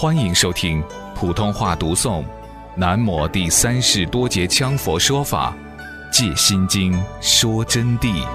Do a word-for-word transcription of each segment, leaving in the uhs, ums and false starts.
欢迎收听普通话读诵南摩第三世多杰羌佛说法借心经说真谛。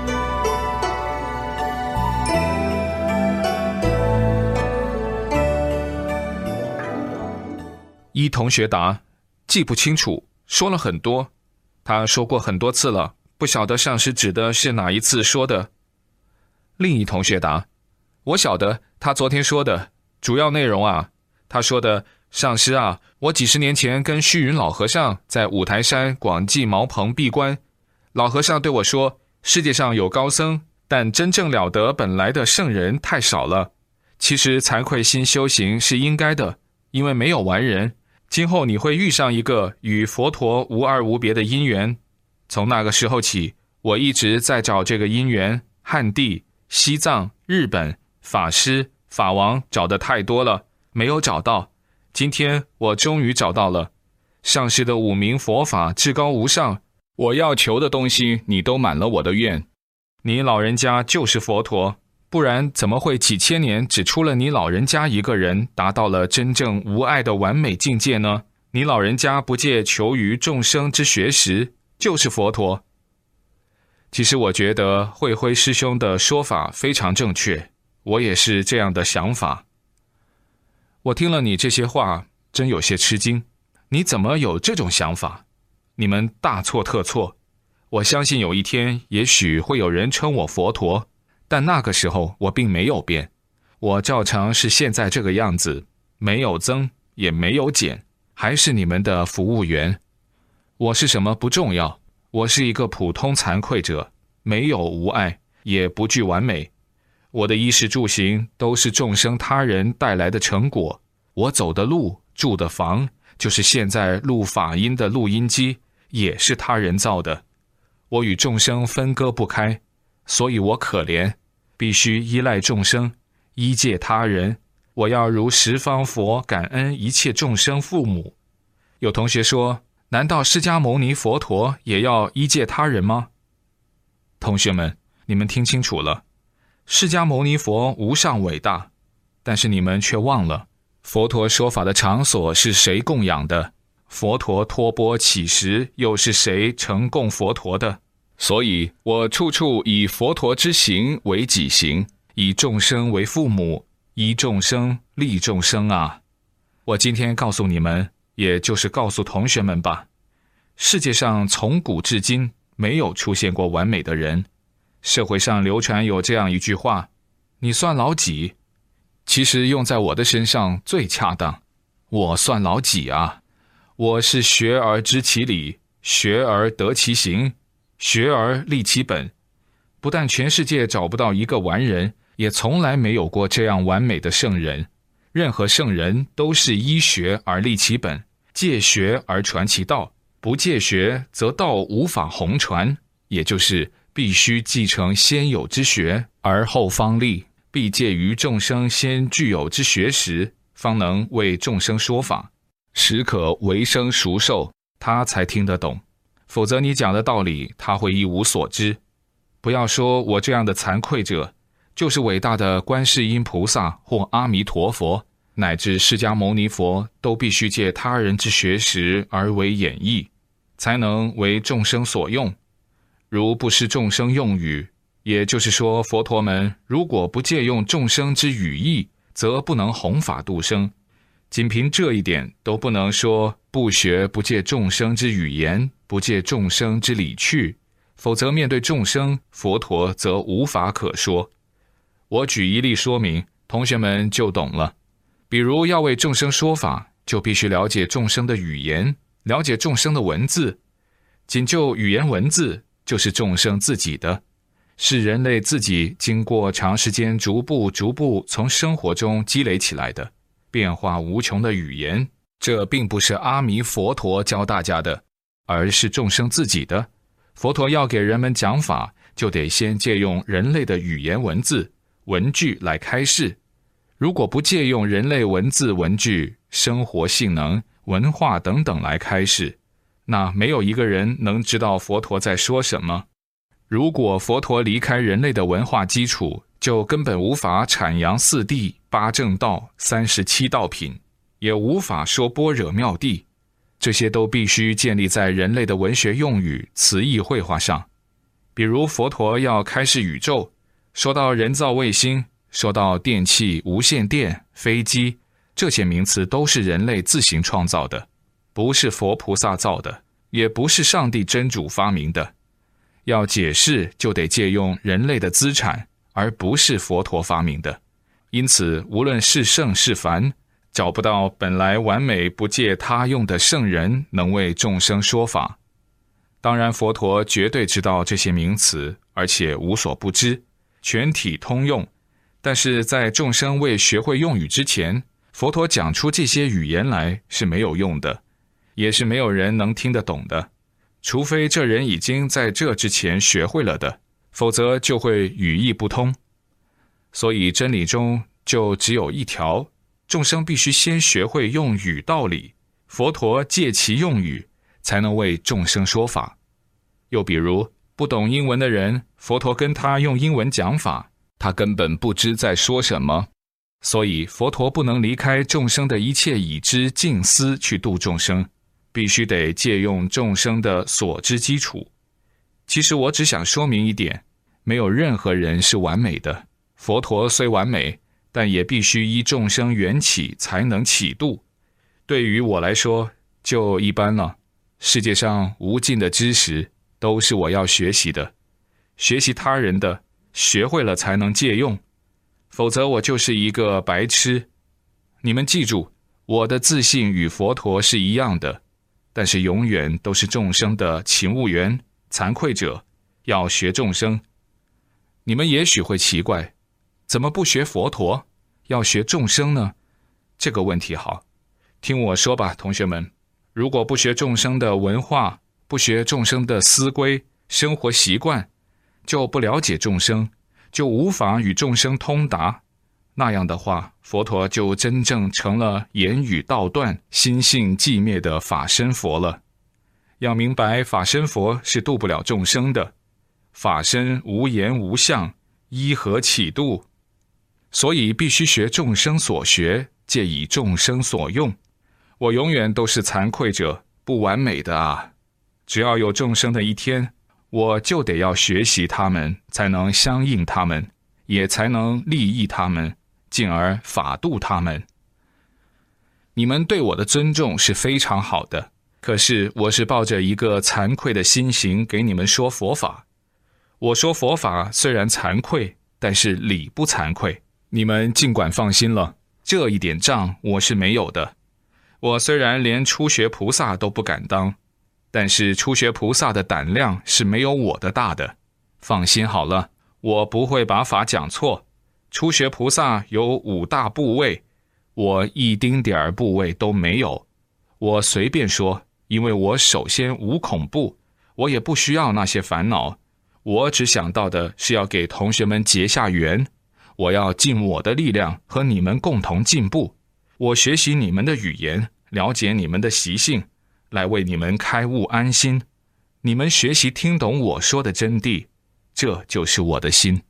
一同学答：记不清楚，说了很多。他说过很多次了，不晓得上师指的是哪一次说的。另一同学答：我晓得他昨天说的主要内容啊。他说的：上师啊，我几十年前跟虚云老和尚在五台山广济茅棚闭关，老和尚对我说，世界上有高僧，但真正了得本来的圣人太少了。其实惭愧心修行是应该的，因为没有完人，今后你会遇上一个与佛陀无二无别的因缘。从那个时候起，我一直在找这个因缘，汉地、西藏、日本、法师、法王找的太多了，没有找到。今天我终于找到了。上师的五明佛法至高无上，我要求的东西你都满了我的愿。你老人家就是佛陀，不然怎么会几千年只出了你老人家一个人达到了真正无碍的完美境界呢？你老人家不借求于众生之学识，就是佛陀。其实我觉得慧辉师兄的说法非常正确，我也是这样的想法。我听了你这些话，真有些吃惊。你怎么有这种想法？你们大错特错。我相信有一天，也许会有人称我佛陀，但那个时候我并没有变，我照常是现在这个样子，没有增，也没有减，还是你们的服务员。我是什么不重要，我是一个普通惭愧者，没有无碍，也不具完美。我的衣食住行都是众生他人带来的成果，我走的路，住的房，就是现在录法音的录音机，也是他人造的。我与众生分割不开，所以我可怜，必须依赖众生，依借他人。我要如十方佛感恩一切众生父母。有同学说，难道释迦牟尼佛陀也要依借他人吗？同学们，你们听清楚了，释迦牟尼佛无上伟大，但是你们却忘了，佛陀说法的场所是谁供养的？佛陀托钵乞食，又是谁承供佛陀的？所以我处处以佛陀之行为己行，以众生为父母，依众生利众生啊！我今天告诉你们，也就是告诉同学们吧，世界上从古至今没有出现过完美的人。社会上流传有这样一句话，你算老几？其实用在我的身上最恰当。我算老几啊？我是学而知其理，学而得其行，学而立其本。不但全世界找不到一个完人，也从来没有过这样完美的圣人。任何圣人都是依学而立其本，借学而传其道，不借学则道无法弘传，也就是必须继承先有之学，而后方立，必借于众生先具有之学识，方能为众生说法，时可为生熟受，他才听得懂。否则你讲的道理，他会一无所知。不要说我这样的惭愧者，就是伟大的观世音菩萨或阿弥陀佛，乃至释迦牟尼佛，都必须借他人之学识而为演绎，才能为众生所用。如不是众生用语，也就是说，佛陀们如果不借用众生之语义，则不能弘法度生。仅凭这一点都不能说不学不借众生之语言，不借众生之理趣，否则面对众生，佛陀则无法可说。我举一例说明，同学们就懂了。比如要为众生说法，就必须了解众生的语言，了解众生的文字。仅就语言文字，就是众生自己的，是人类自己经过长时间逐步逐步从生活中积累起来的变化无穷的语言。这并不是阿弥佛陀教大家的，而是众生自己的。佛陀要给人们讲法，就得先借用人类的语言文字文句来开示。如果不借用人类文字文句、生活性能、文化等等来开示，那没有一个人能知道佛陀在说什么。如果佛陀离开人类的文化基础，就根本无法阐扬四谛、八正道、三十七道品。 也无法说般若妙谛，这些都必须建立在人类的文学用语、词义绘画上。比如佛陀要开示宇宙，说到人造卫星，说到电器、无线电、飞机，这些名词都是人类自行创造的，不是佛菩萨造的，也不是上帝真主发明的。要解释就得借用人类的资产，而不是佛陀发明的。因此无论是圣是凡，找不到本来完美不借他用的圣人能为众生说法。当然佛陀绝对知道这些名词，而且无所不知，全体通用。但是在众生未学会用语之前，佛陀讲出这些语言来是没有用的，也是没有人能听得懂的，除非这人已经在这之前学会了的，否则就会语义不通。所以真理中就只有一条，众生必须先学会用语道理，佛陀借其用语才能为众生说法。又比如不懂英文的人，佛陀跟他用英文讲法，他根本不知在说什么。所以佛陀不能离开众生的一切已知静思去度众生，必须得借用众生的所知基础。其实我只想说明一点，没有任何人是完美的，佛陀虽完美，但也必须依众生缘起才能起度。对于我来说就一般了，世界上无尽的知识都是我要学习的，学习他人的，学会了才能借用，否则我就是一个白痴。你们记住，我的自信与佛陀是一样的，但是永远都是众生的勤务员、惭愧者，要学众生。你们也许会奇怪，怎么不学佛陀，要学众生呢？这个问题好，听我说吧，同学们。如果不学众生的文化，不学众生的思规、生活习惯，就不了解众生，就无法与众生通达。那样的话，佛陀就真正成了言语道断、心性寂灭的法身佛了。要明白，法身佛是度不了众生的，法身无言无相，依何起度？所以必须学众生所学，借以众生所用。我永远都是惭愧者，不完美的啊！只要有众生的一天，我就得要学习他们，才能相应他们，也才能利益他们，进而法度他们。你们对我的尊重是非常好的，可是我是抱着一个惭愧的心情给你们说佛法。我说佛法虽然惭愧，但是理不惭愧，你们尽管放心了，这一点账我是没有的。我虽然连初学菩萨都不敢当，但是初学菩萨的胆量是没有我的大的。放心好了，我不会把法讲错。初学菩萨有五大部位，我一丁点儿部位都没有。我随便说，因为我首先无恐怖，我也不需要那些烦恼。我只想到的是要给同学们结下缘，我要尽我的力量和你们共同进步。我学习你们的语言，了解你们的习性，来为你们开悟安心。你们学习听懂我说的真谛，这就是我的心。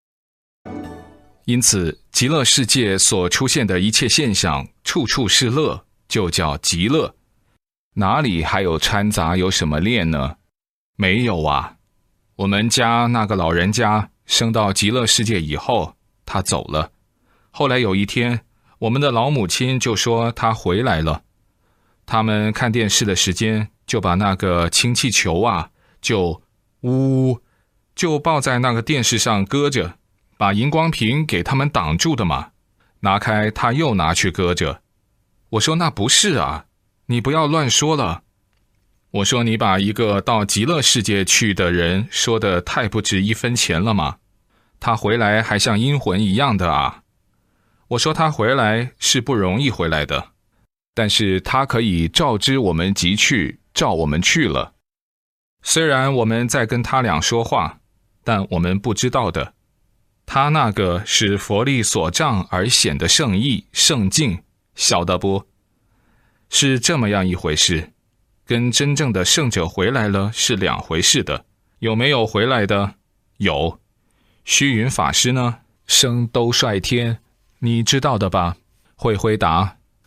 因此，极乐世界所出现的一切现象，处处是乐，就叫极乐。哪里还有掺杂有什么恋呢？没有啊。我们家那个老人家升到极乐世界以后，他走了。后来有一天，我们的老母亲就说他回来了。他们看电视的时间，就把那个氢气球啊，就呜，就抱在那个电视上搁着，把荧光屏给他们挡住的嘛。拿开他又拿去搁着。我说那不是啊，你不要乱说了。我说你把一个到极乐世界去的人说得太不值一分钱了吗？他回来还像阴魂一样的啊。我说他回来是不容易回来的，但是他可以照知我们即去，照我们去了。虽然我们在跟他俩说话，但我们不知道的，他那个是佛力所障而显的圣意圣境，晓得不？是这么样一回事，跟真正的圣者回来了是两回事的。有没有回来的？有。虚云法师呢？升兜率天，你知道的吧？会回答。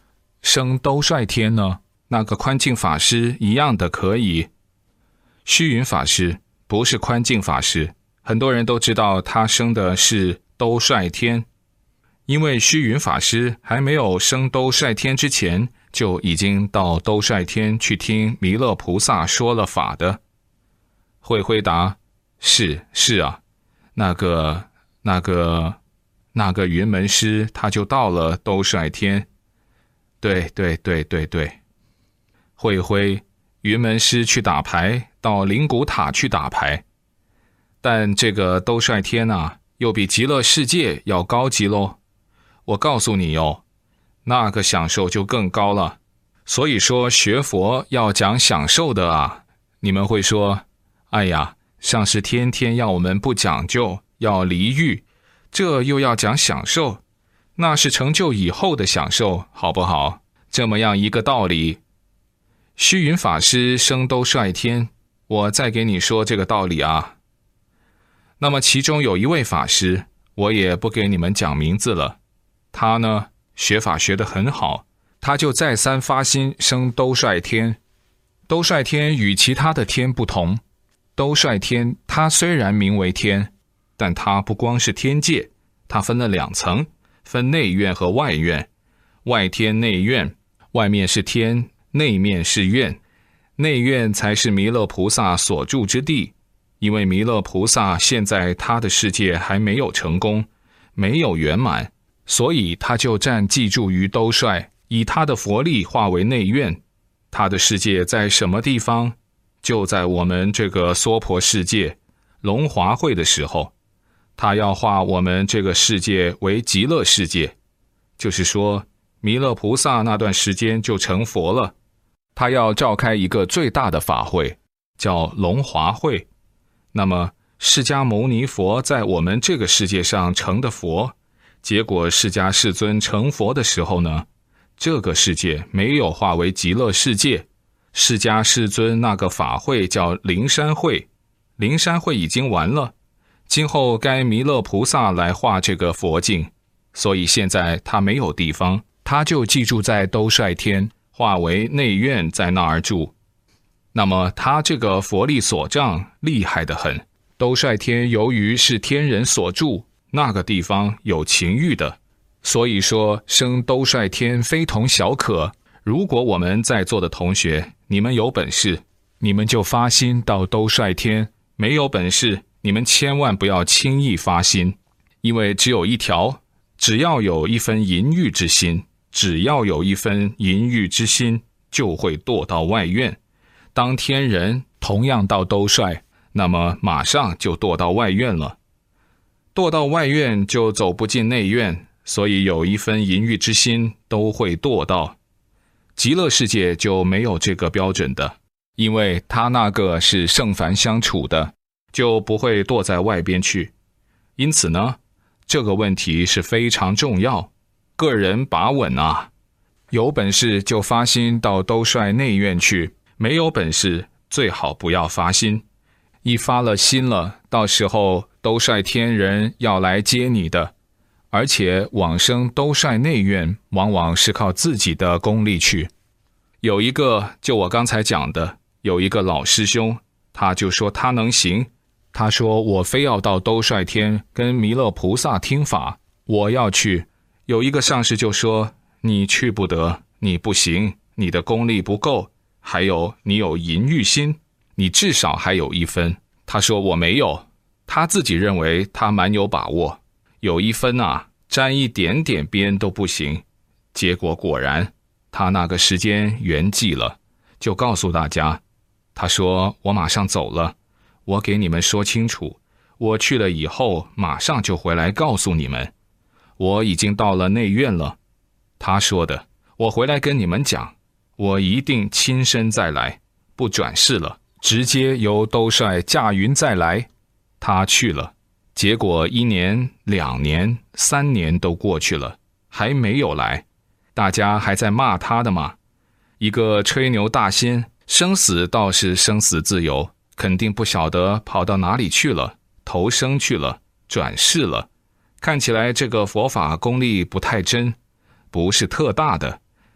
升兜率天呢？那个宽进法师一样的可以。虚云法师不是宽进法师，很多人都知道他升的是兜率天，因为虚云法师还没有升兜率天之前，就已经到兜率天去听弥勒菩萨说了法的。慧辉答：是是啊，那个那个那个云门师他就到了兜率天。对对对对对。慧辉，云门师去打牌，到灵骨塔去打牌，但这个兜率天啊，又比极乐世界要高级咯。我告诉你哦，那个享受就更高了。所以说学佛要讲享受的啊。你们会说，哎呀，上师天天要我们不讲究，要离欲，这又要讲享受，那是成就以后的享受，好不好？这么样一个道理。虚云法师升兜率天，我再给你说这个道理啊。那么其中有一位法师，我也不给你们讲名字了，他呢学法学得很好，他就再三发心升兜率天。兜率天与其他的天不同，兜率天它虽然名为天，但它不光是天界，它分了两层，分内院和外院。外天内院，外面是天，内面是院，内院才是弥勒菩萨所住之地。因为弥勒菩萨现在他的世界还没有成功，没有圆满，所以他就暂寄住于兜率，以他的佛力化为内院。他的世界在什么地方？就在我们这个娑婆世界龙华会的时候，他要化我们这个世界为极乐世界，就是说弥勒菩萨那段时间就成佛了。他要召开一个最大的法会，叫龙华会。那么释迦牟尼佛在我们这个世界上成的佛，结果释迦世尊成佛的时候呢，这个世界没有化为极乐世界。释迦世尊那个法会叫灵山会，灵山会已经完了，今后该弥勒菩萨来化这个佛境，所以现在他没有地方，他就寄住在兜率天，化为内院，在那儿住。那么他这个佛力所障厉害得很。兜率天由于是天人所住，那个地方有情欲的，所以说升兜率天非同小可。如果我们在座的同学，你们有本事，你们就发心到兜率天；没有本事，你们千万不要轻易发心，因为只有一条，只要有一分淫欲之心，只要有一分淫欲之心，就会堕到外院。当天人同样到兜率，那么马上就堕到外院了。堕到外院就走不进内院，所以有一分淫欲之心都会堕到。极乐世界就没有这个标准的，因为他那个是圣凡相处的，就不会堕在外边去。因此呢，这个问题是非常重要，个人把稳啊。有本事就发心到兜率内院去，没有本事最好不要发心。一发了心了，到时候兜率天人要来接你的，而且往生兜率内院往往是靠自己的功力去。有一个就我刚才讲的，有一个老师兄，他就说他能行，他说我非要到兜率天跟弥勒菩萨听法，我要去。有一个上师就说，你去不得，你不行，你的功力不够，还有你有淫欲心，你至少还有一分。他说我没有，他自己认为他蛮有把握，有一分啊，沾一点点边都不行。结果果然他那个时间圆寂了，就告诉大家，他说我马上走了，我给你们说清楚，我去了以后马上就回来告诉你们，我已经到了内院了。他说的，我回来跟你们讲，我一定亲身再来，不转世了，直接由兜率驾云再来。他去了，结果一年、两年、三年都过去了，还没有来，大家还在骂他的嘛。一个吹牛大仙，生死倒是生死自由，肯定不晓得跑到哪里去了，投生去了，转世了。看起来这个佛法功力不太真，不是特大的，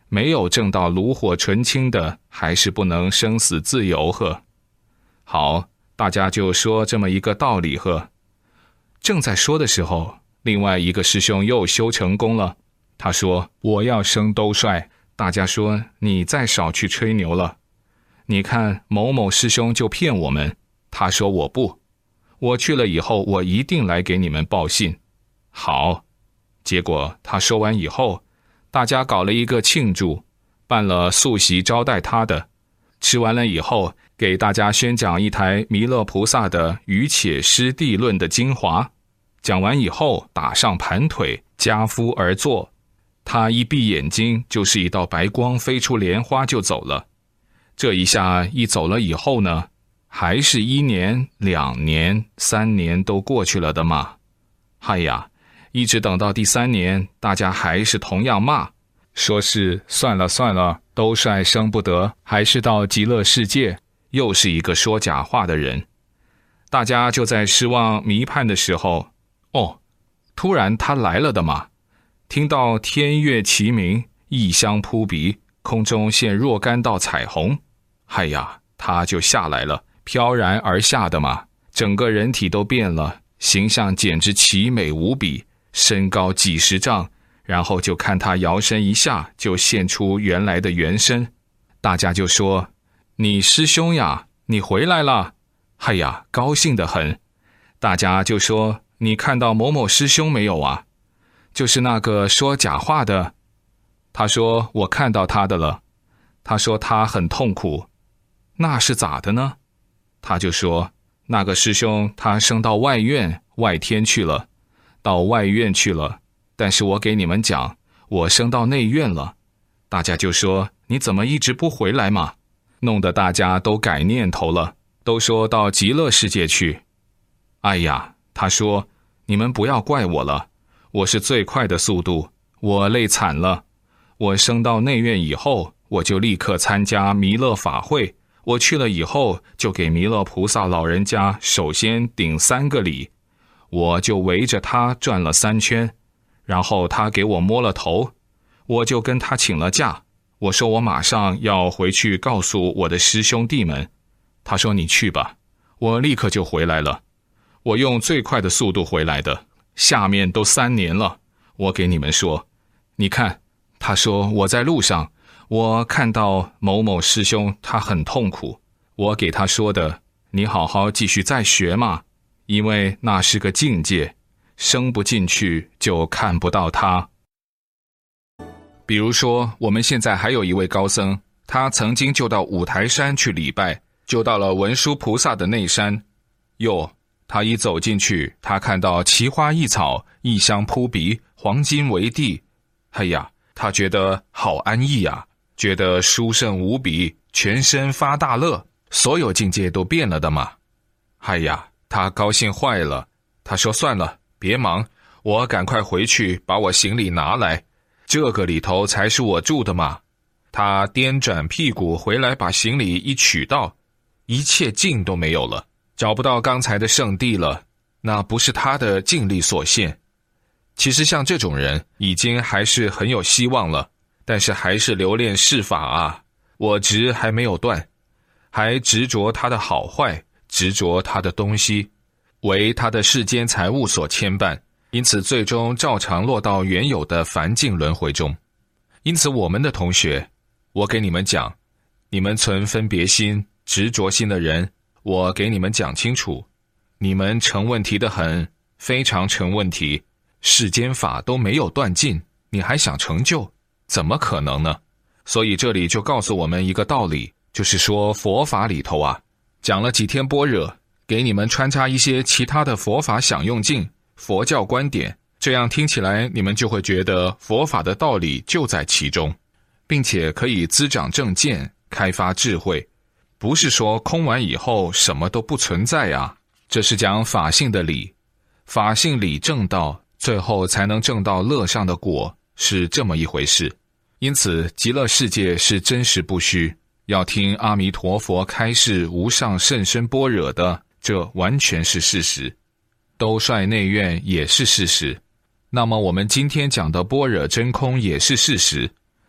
没有证到炉火纯青的，还是不能生死自由呵。好，大家就说这么一个道理呵。正在说的时候，另外一个师兄又修成功了。他说我要升兜率，大家说你再少去吹牛了。你看某某师兄就骗我们，他说我不，我去了以后我一定来给你们报信。好，结果他说完以后，大家搞了一个庆祝，办了素席招待他的，吃完了以后给大家宣讲一台弥勒菩萨的瑜伽师地论的精华，讲完以后打上盘腿，跏趺而坐，他一闭眼睛就是一道白光飞出莲花就走了。这一下一走了以后呢，还是一年两年三年都过去了的嘛。哎呀，一直等到第三年，大家还是同样骂，说是算了算了，兜率生不得，还是到极乐世界，又是一个说假话的人。大家就在失望迷盼的时候，哦，突然他来了的嘛。听到天乐齐鸣，异香扑鼻，空中现若干道彩虹，哎呀，他就下来了，飘然而下的嘛，整个人体都变了，形象简直奇美无比，身高几十丈，然后就看他摇身一下就现出原来的原身。大家就说，你师兄呀，你回来了。哎呀，高兴得很。大家就说，你看到某某师兄没有啊？就是那个说假话的。他说我看到他的了。他说他很痛苦。那是咋的呢？他就说那个师兄他升到外院外天去了，到外院去了，但是我给你们讲，我升到内院了。大家就说你怎么一直不回来嘛？弄得大家都改念头了，都说到极乐世界去。哎呀，他说你们不要怪我了，我是最快的速度，我累惨了。我升到内院以后，我就立刻参加弥勒法会，我去了以后就给弥勒菩萨老人家首先顶三个礼，我就围着他转了三圈，然后他给我摸了头，我就跟他请了假，我说我马上要回去告诉我的师兄弟们。他说你去吧，我立刻就回来了，我用最快的速度回来的，下面都三年了。我给你们说，你看，他说我在路上，我看到某某师兄他很痛苦，我给他说的，你好好继续再学嘛，因为那是个境界，升不进去就看不到他。比如说我们现在还有一位高僧，他曾经就到五台山去礼拜，就到了文殊菩萨的内山。哟，他一走进去，他看到奇花异草，异香扑鼻，黄金为地。哎呀，他觉得好安逸啊，觉得殊胜无比，全身发大乐，所有境界都变了的嘛。哎呀，他高兴坏了。他说算了，别忙，我赶快回去把我行李拿来，这个里头才是我住的嘛。他颠转屁股回来，把行李一取到，一切劲都没有了，找不到刚才的圣地了，那不是他的尽力所现。其实像这种人已经还是很有希望了，但是还是留恋世法啊，我执还没有断，还执着他的好坏，执着他的东西，为他的世间财物所牵绊，因此最终照常落到原有的凡境轮回中。因此我们的同学，我给你们讲，你们存分别心执着心的人，我给你们讲清楚，你们成问题的很，非常成问题。世间法都没有断尽，你还想成就，怎么可能呢？所以这里就告诉我们一个道理，就是说佛法里头啊，讲了几天般若，给你们穿插一些其他的佛法享用境、佛教观点，这样听起来你们就会觉得佛法的道理就在其中，并且可以滋长正见，开发智慧。不是说空完以后什么都不存在啊，这是讲法性的理，法性理正道，最后才能证到乐上的果，是这么一回事。因此极乐世界是真实不虚，要听阿弥陀佛开示无上甚深般若的，这完全是事实。兜率内院也是事实，那么我们今天讲的般若真空也是事实。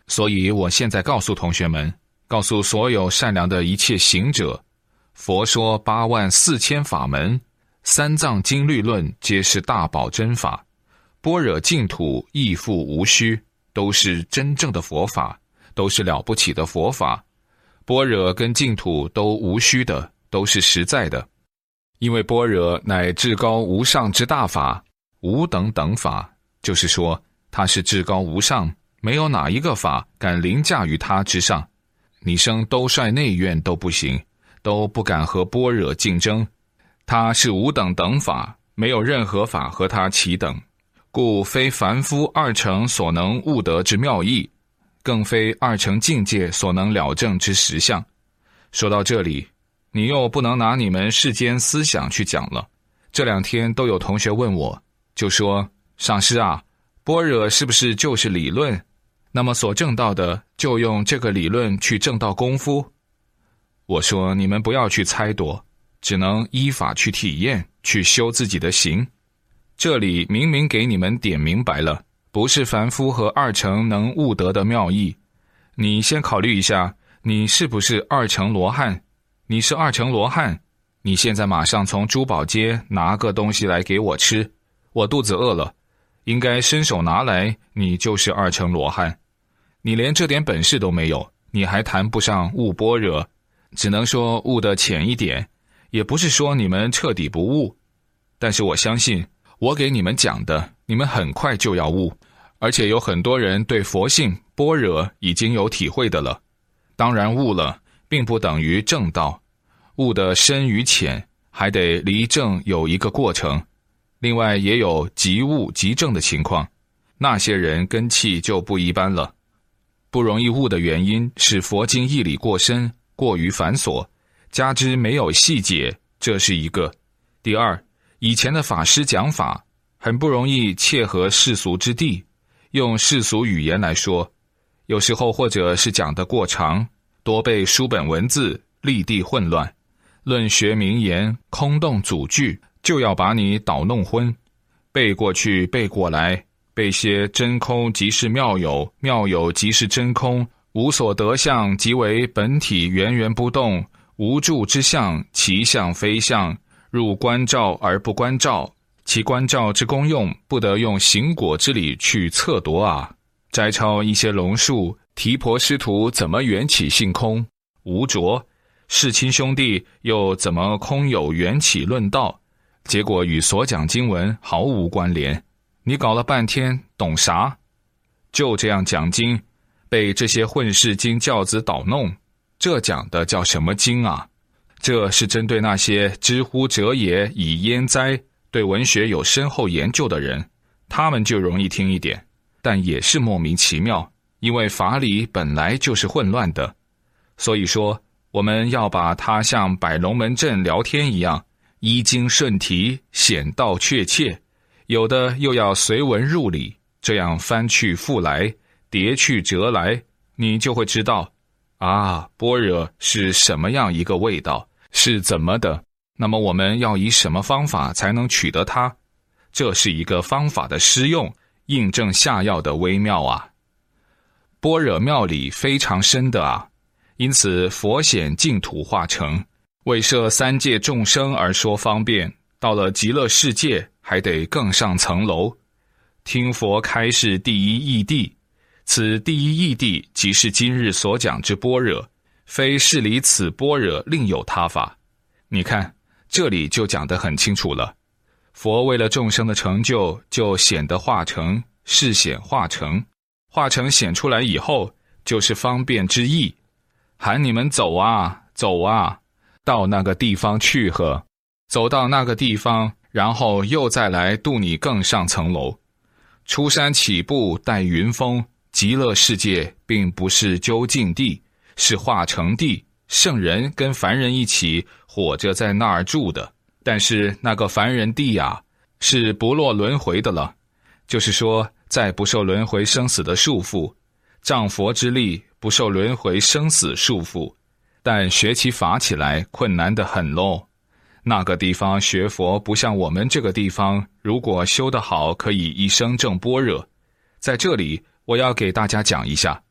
所以我现在告诉同学们，告诉所有善良的一切行者，佛说八万四千法门，三藏经律论皆是大宝真法，般若净土亦复无虚，都是真正的佛法，都是了不起的佛法。般若跟净土都无虚的，都是实在的。因为般若乃至高无上之大法，无等等法，就是说它是至高无上，没有哪一个法敢凌驾于它之上。你生兜率内院都不行，都不敢和般若竞争。它是无等等法，没有任何法和它齐等，故非凡夫二乘所能悟得之妙义，更非二乘境界所能了证之实相。说到这里，你又不能拿你们世间思想去讲了。这两天都有同学问我，就说上师啊，般若是不是就是理论？那么所证到的就用这个理论去证到功夫？我说你们不要去猜度，只能依法去体验，去修自己的行。这里明明给你们点明白了，不是凡夫和二乘能悟得的妙义。你先考虑一下，你是不是二乘罗汉？你是二乘罗汉，你现在马上从珠宝街拿个东西来给我吃，我肚子饿了，应该伸手拿来，你就是二乘罗汉。你连这点本事都没有，你还谈不上悟般若，只能说悟得浅一点，也不是说你们彻底不悟。但是我相信，我给你们讲的，你们很快就要悟，而且有很多人对佛性般若已经有体会的了。当然悟了并不等于正道，悟得深与浅还得离正有一个过程，另外也有即悟即正的情况，那些人根器就不一般了。不容易悟的原因是佛经义理过深，过于繁琐，加之没有细节，这是一个。第二，以前的法师讲法很不容易切合世俗之地，用世俗语言来说，有时候或者是讲得过长，多背书本文字，立地混乱，论学名言，空洞组句，就要把你捣弄昏，背过去背过来，背些真空即是妙有，妙有即是真空，无所得相即为本体源源不动，无住之相，其相非相，入观照而不观照，其观照之功用不得用行果之理去测夺啊。摘抄一些龙树，提婆师徒怎么缘起性空无着，世亲兄弟又怎么空有缘起论道，结果与所讲经文毫无关联。你搞了半天懂啥？就这样讲经，被这些混世经教子捣弄，这讲的叫什么经啊？这是针对那些知乎者也以焉哉，对文学有深厚研究的人，他们就容易听一点，但也是莫名其妙，因为法理本来就是混乱的。所以说我们要把它像摆龙门阵聊天一样，依经顺题，显道确切，有的又要随文入理，这样翻去覆来，叠去折来，你就会知道啊，般若是什么样一个味道，是怎么的，那么我们要以什么方法才能取得它？这是一个方法的施用，印证下药的微妙啊。般若妙理非常深的啊，因此佛显净土化成，为摄三界众生而说方便，到了极乐世界还得更上层楼。听佛开示第一义谛，此第一义谛即是今日所讲之般若，非是离此般若另有他法。你看这里就讲得很清楚了，佛为了众生的成就，就显得化成，示显化成，化成显出来以后，就是方便之意，喊你们走啊走啊，到那个地方去呵，走到那个地方，然后又再来度你更上层楼。出山起步带云峰，极乐世界并不是究竟地，是化成地，圣人跟凡人一起活着在那儿住的。但是那个凡人地啊，是不落轮回的了，就是说再不受轮回生死的束缚，仗佛之力不受轮回生死束缚，但学起法起来困难得很喽。那个地方学佛不像我们这个地方，如果修得好可以一生证般若。在这里我要给大家讲一下，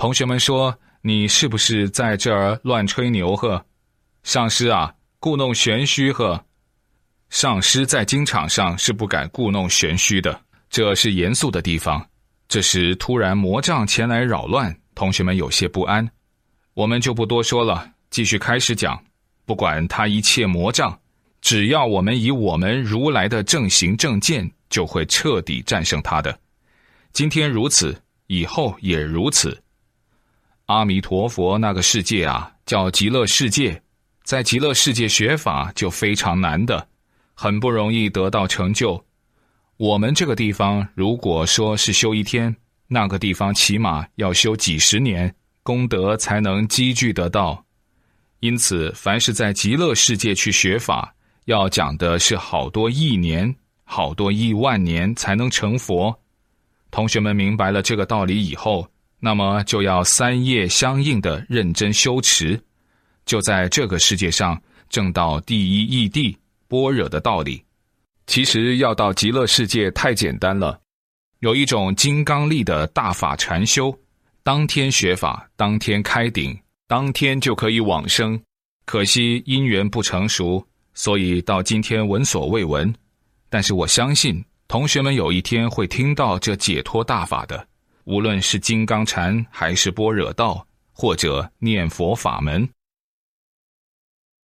同学们说，你是不是在这儿乱吹牛呵？上师啊，故弄玄虚呵。上师在经场上是不敢故弄玄虚的，这是严肃的地方。这时突然魔障前来扰乱，同学们有些不安。我们就不多说了，继续开始讲。不管他一切魔障，只要我们以我们如来的正行正见，就会彻底战胜他的。今天如此，以后也如此。阿弥陀佛那个世界啊，叫极乐世界，在极乐世界学法就非常难的，很不容易得到成就。我们这个地方如果说是修一天，那个地方起码要修几十年，功德才能积聚得到。因此凡是在极乐世界去学法，要讲的是好多亿年，好多亿万年才能成佛。同学们明白了这个道理以后，那么就要三业相应的认真修持，就在这个世界上证到第一义谛般若的道理。其实要到极乐世界太简单了，有一种金刚力的大法禅修，当天学法，当天开顶，当天就可以往生。可惜因缘不成熟，所以到今天闻所未闻。但是我相信同学们有一天会听到这解脱大法的，无论是金刚禅还是般若道，或者念佛法门。